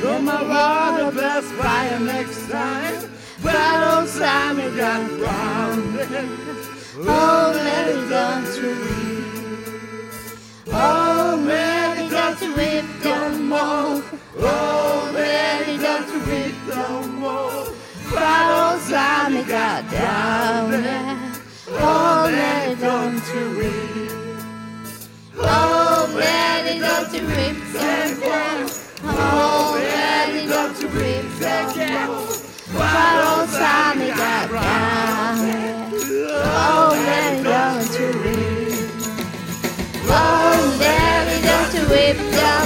No more water, best fire next time. But old Simon got grounded. Oh, Mary, don't you weep. Oh, Mary, don't you weep no more. Oh, Mary, don't you weep no more. But old Simon got down. Oh, Mary, don't you weep. Oh, Mary, don't you weep no more. Oh, Mary, don't you weep no more. But old Simon got down. Oh, Mary, don't you weep. Oh, Mary, don't you weep no